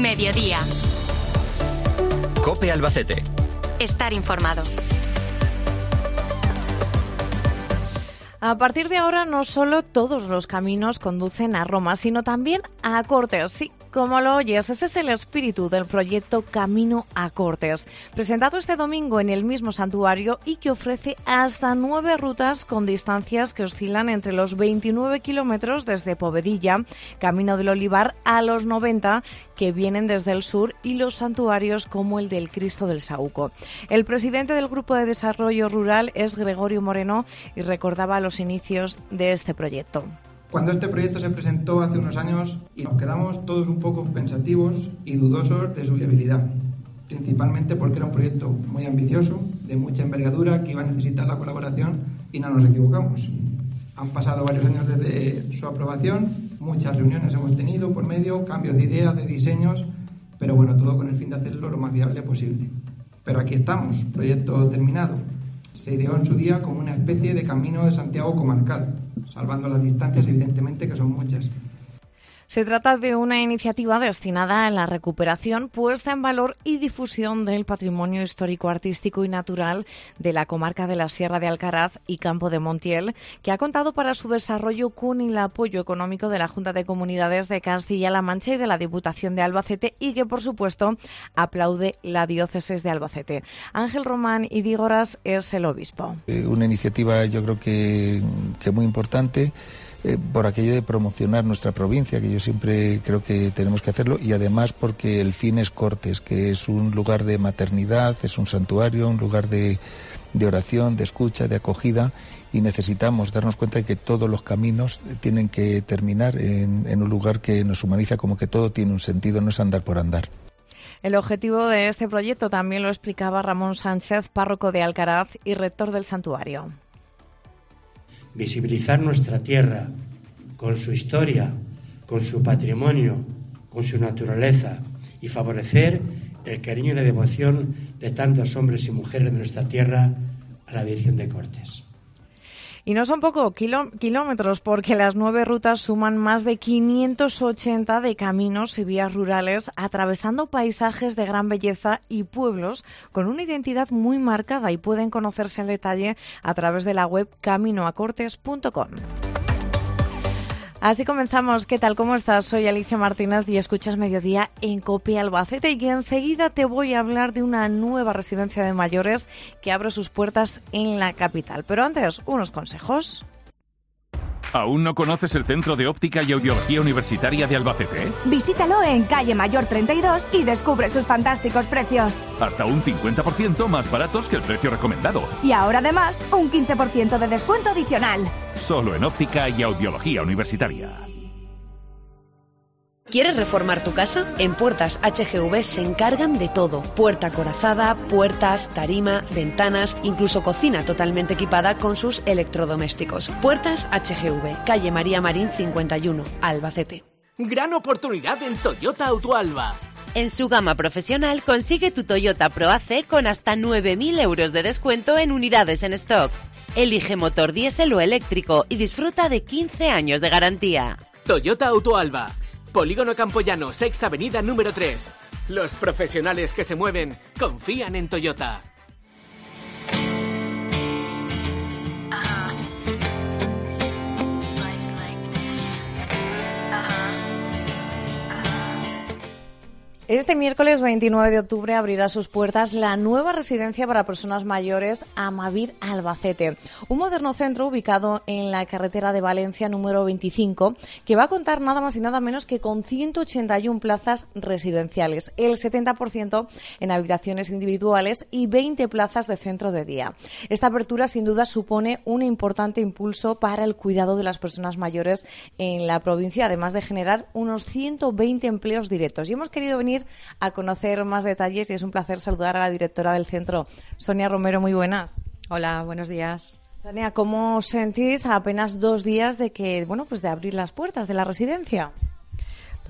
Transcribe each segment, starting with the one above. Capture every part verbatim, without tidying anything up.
Mediodía. COPE Albacete. Estar informado. A partir de ahora, no solo todos los caminos conducen a Roma, sino también a Cortes. Sí, como lo oyes, ese es el espíritu del proyecto Camino a Cortes, presentado este domingo en el mismo santuario y que ofrece hasta nueve rutas con distancias que oscilan entre los veintinueve kilómetros desde Povedilla, Camino del Olivar, a los noventa que vienen desde el sur, y los santuarios como el del Cristo del Saúco. El presidente del Grupo de Desarrollo Rural es Gregorio Moreno y recordaba los inicios de este proyecto. Cuando este proyecto se presentó hace unos años, y nos quedamos todos un poco pensativos y dudosos de su viabilidad, principalmente porque era un proyecto muy ambicioso, de mucha envergadura, que iba a necesitar la colaboración, y no nos equivocamos. Han pasado varios años desde su aprobación, muchas reuniones hemos tenido por medio, cambios de ideas, de diseños, pero bueno, todo con el fin de hacerlo lo más viable posible. Pero aquí estamos, proyecto terminado. Se ideó en su día como una especie de camino de Santiago comarcal, salvando las distancias, evidentemente, que son muchas. Se trata de una iniciativa destinada a la recuperación, puesta en valor y difusión del patrimonio histórico, artístico y natural de la comarca de la Sierra de Alcaraz y Campo de Montiel, que ha contado para su desarrollo con el apoyo económico de la Junta de Comunidades de Castilla-La Mancha y de la Diputación de Albacete, y que, por supuesto, aplaude la diócesis de Albacete. Ángel Román Idígoras es el obispo. Eh, una iniciativa, yo creo que, que muy importante, Eh, por aquello de promocionar nuestra provincia, que yo siempre creo que tenemos que hacerlo, y además porque el fin es Cortes, que es un lugar de maternidad, es un santuario, un lugar de, de oración, de escucha, de acogida, y necesitamos darnos cuenta de que todos los caminos tienen que terminar en, en un lugar que nos humaniza, como que todo tiene un sentido, no es andar por andar. El objetivo de este proyecto también lo explicaba Ramón Sánchez, párroco de Alcaraz y rector del santuario. Visibilizar nuestra tierra con su historia, con su patrimonio, con su naturaleza, y favorecer el cariño y la devoción de tantos hombres y mujeres de nuestra tierra a la Virgen de Cortes. Y no son poco kiló- kilómetros, porque las nueve rutas suman más de quinientos ochenta de caminos y vías rurales, atravesando paisajes de gran belleza y pueblos con una identidad muy marcada, y pueden conocerse al detalle a través de la web camino a cortes punto com. Así comenzamos. ¿Qué tal? ¿Cómo estás? Soy Alicia Martínez y escuchas Mediodía en COPE Albacete, y enseguida te voy a hablar de una nueva residencia de mayores que abre sus puertas en la capital. Pero antes, unos consejos. ¿Aún no conoces el Centro de Óptica y Audiología Universitaria de Albacete? Visítalo en calle Mayor treinta y dos y descubre sus fantásticos precios. Hasta un cincuenta por ciento más baratos que el precio recomendado. Y ahora además, un quince por ciento de descuento adicional. Solo en Óptica y Audiología Universitaria. ¿Quieres reformar tu casa? En Puertas H G V se encargan de todo. Puerta acorazada, puertas, tarima, ventanas, incluso cocina totalmente equipada con sus electrodomésticos. Puertas H G V, calle María Marín cincuenta y uno, Albacete. Gran oportunidad en Toyota Autoalba. En su gama profesional consigue tu Toyota Pro A C con hasta nueve mil euros de descuento en unidades en stock. Elige motor diésel o eléctrico y disfruta de quince años de garantía. Toyota Autoalba. Polígono Campoyano, Sexta Avenida número tres. Los profesionales que se mueven confían en Toyota. Este miércoles veintinueve de octubre abrirá sus puertas la nueva residencia para personas mayores Amavir Albacete, un moderno centro ubicado en la carretera de Valencia número veinticinco, que va a contar nada más y nada menos que con ciento ochenta y una plazas residenciales, el setenta por ciento en habitaciones individuales y veinte plazas de centro de día. Esta apertura sin duda supone un importante impulso para el cuidado de las personas mayores en la provincia, además de generar unos ciento veinte empleos directos. Y hemos querido venir a conocer más detalles, y es un placer saludar a la directora del centro, Sonia Romero. Muy buenas. Hola, buenos días. Sonia, ¿cómo os sentís a apenas dos días de que, bueno, pues de abrir las puertas de la residencia?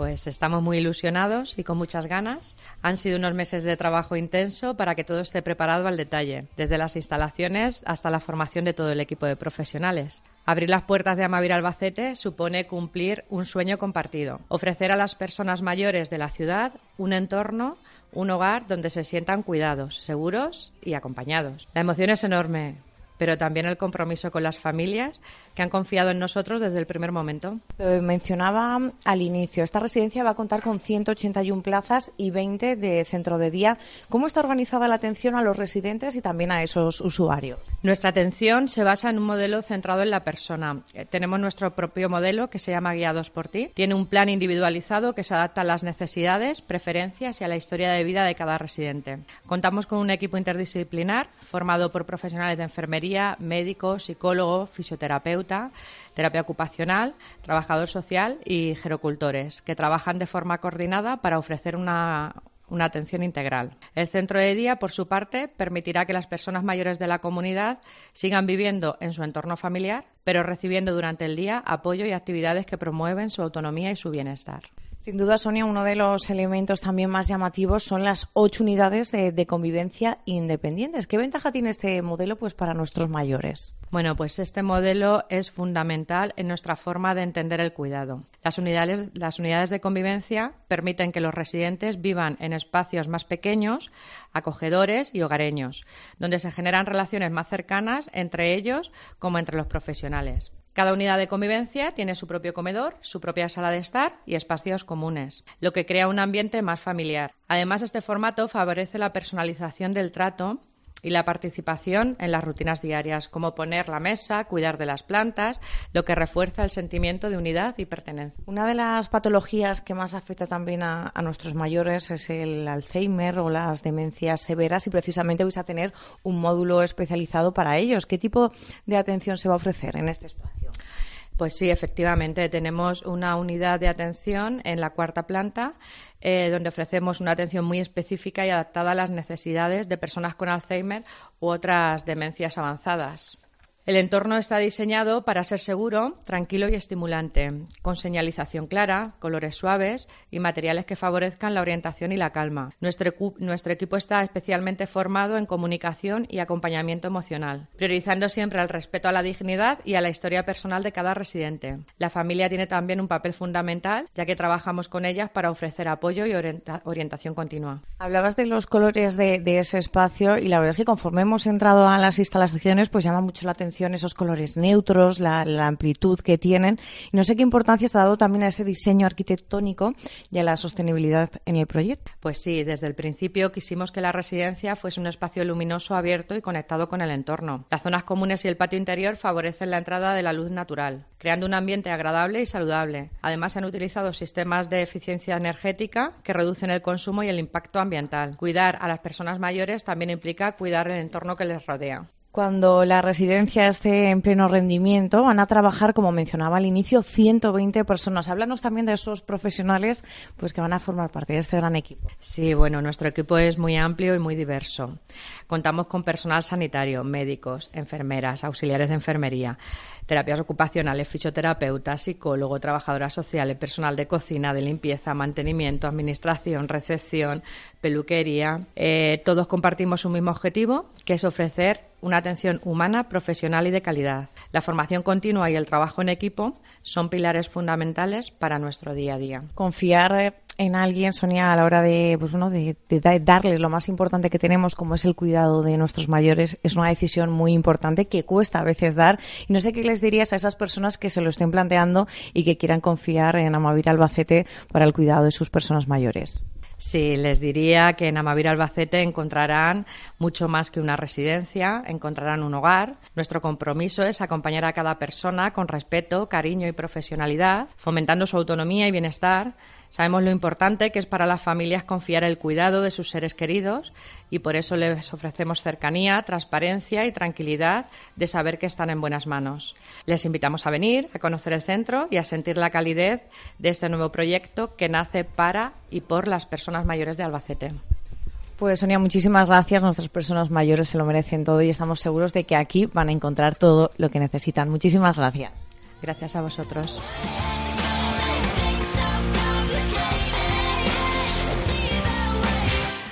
Pues estamos muy ilusionados y con muchas ganas. Han sido unos meses de trabajo intenso para que todo esté preparado al detalle, desde las instalaciones hasta la formación de todo el equipo de profesionales. Abrir las puertas de Amavir Albacete supone cumplir un sueño compartido, ofrecer a las personas mayores de la ciudad un entorno, un hogar donde se sientan cuidados, seguros y acompañados. La emoción es enorme, pero también el compromiso con las familias que han confiado en nosotros desde el primer momento. Lo mencionaba al inicio, esta residencia va a contar con ciento ochenta y una plazas y veinte de centro de día. ¿Cómo está organizada la atención a los residentes y también a esos usuarios? Nuestra atención se basa en un modelo centrado en la persona. Tenemos nuestro propio modelo que se llama Guiados por Ti. Tiene un plan individualizado que se adapta a las necesidades, preferencias y a la historia de vida de cada residente. Contamos con un equipo interdisciplinar formado por profesionales de enfermería, médicos, psicólogos, fisioterapeutas, terapia ocupacional, trabajador social y gerocultores, que trabajan de forma coordinada para ofrecer una, una atención integral. El centro de día, por su parte, permitirá que las personas mayores de la comunidad sigan viviendo en su entorno familiar, pero recibiendo durante el día apoyo y actividades que promueven su autonomía y su bienestar. Sin duda, Sonia, uno de los elementos también más llamativos son las ocho unidades de, de convivencia independientes. ¿Qué ventaja tiene este modelo pues, para nuestros mayores? Bueno, pues este modelo es fundamental en nuestra forma de entender el cuidado. Las unidades, las unidades de convivencia permiten que los residentes vivan en espacios más pequeños, acogedores y hogareños, donde se generan relaciones más cercanas entre ellos como entre los profesionales. Cada unidad de convivencia tiene su propio comedor, su propia sala de estar y espacios comunes, lo que crea un ambiente más familiar. Además, este formato favorece la personalización del trato y la participación en las rutinas diarias, como poner la mesa, cuidar de las plantas, lo que refuerza el sentimiento de unidad y pertenencia. Una de las patologías que más afecta también a, a nuestros mayores es el Alzheimer o las demencias severas, y precisamente vais a tener un módulo especializado para ellos. ¿Qué tipo de atención se va a ofrecer en este espacio? Pues sí, efectivamente, tenemos una unidad de atención en la cuarta planta eh, donde ofrecemos una atención muy específica y adaptada a las necesidades de personas con Alzheimer u otras demencias avanzadas. El entorno está diseñado para ser seguro, tranquilo y estimulante, con señalización clara, colores suaves y materiales que favorezcan la orientación y la calma. Nuestro, nuestro equipo está especialmente formado en comunicación y acompañamiento emocional, priorizando siempre el respeto a la dignidad y a la historia personal de cada residente. La familia tiene también un papel fundamental, ya que trabajamos con ellas para ofrecer apoyo y orienta, orientación continua. Hablabas de los colores de, de ese espacio y la verdad es que conforme hemos entrado a las instalaciones, pues llama mucho la atención esos colores neutros, la, la amplitud que tienen. Y no sé qué importancia está dado también a ese diseño arquitectónico y a la sostenibilidad en el proyecto. Pues sí, desde el principio quisimos que la residencia fuese un espacio luminoso, abierto y conectado con el entorno. Las zonas comunes y el patio interior favorecen la entrada de la luz natural, creando un ambiente agradable y saludable. Además, se han utilizado sistemas de eficiencia energética que reducen el consumo y el impacto ambiental. Cuidar a las personas mayores también implica cuidar el entorno que les rodea. Cuando la residencia esté en pleno rendimiento, van a trabajar, como mencionaba al inicio, ciento veinte personas. Háblanos también de esos profesionales pues que van a formar parte de este gran equipo. Sí, bueno, nuestro equipo es muy amplio y muy diverso. Contamos con personal sanitario, médicos, enfermeras, auxiliares de enfermería, terapias ocupacionales, fisioterapeutas, psicólogo, trabajadoras sociales, personal de cocina, de limpieza, mantenimiento, administración, recepción, peluquería. Eh, todos compartimos un mismo objetivo, que es ofrecer una atención humana, profesional y de calidad. La formación continua y el trabajo en equipo son pilares fundamentales para nuestro día a día. Confiar en alguien, Sonia, a la hora de, pues bueno, de, de darles lo más importante que tenemos, como es el cuidado de nuestros mayores, es una decisión muy importante que cuesta a veces dar. Y no sé qué les dirías a esas personas que se lo estén planteando y que quieran confiar en Amavir Albacete para el cuidado de sus personas mayores. Sí, les diría que en Amavir Albacete encontrarán mucho más que una residencia, encontrarán un hogar. Nuestro compromiso es acompañar a cada persona con respeto, cariño y profesionalidad, fomentando su autonomía y bienestar. Sabemos lo importante que es para las familias confiar el cuidado de sus seres queridos y por eso les ofrecemos cercanía, transparencia y tranquilidad de saber que están en buenas manos. Les invitamos a venir, a conocer el centro y a sentir la calidez de este nuevo proyecto que nace para y por las personas mayores de Albacete. Pues Sonia, muchísimas gracias. Nuestras personas mayores se lo merecen todo y estamos seguros de que aquí van a encontrar todo lo que necesitan. Muchísimas gracias. Gracias a vosotros. So complicated.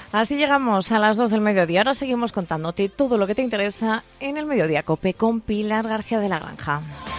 Así llegamos a las dos del mediodía. Ahora seguimos contándote todo lo que te interesa en el Mediodía COPE con Pilar García de la Granja.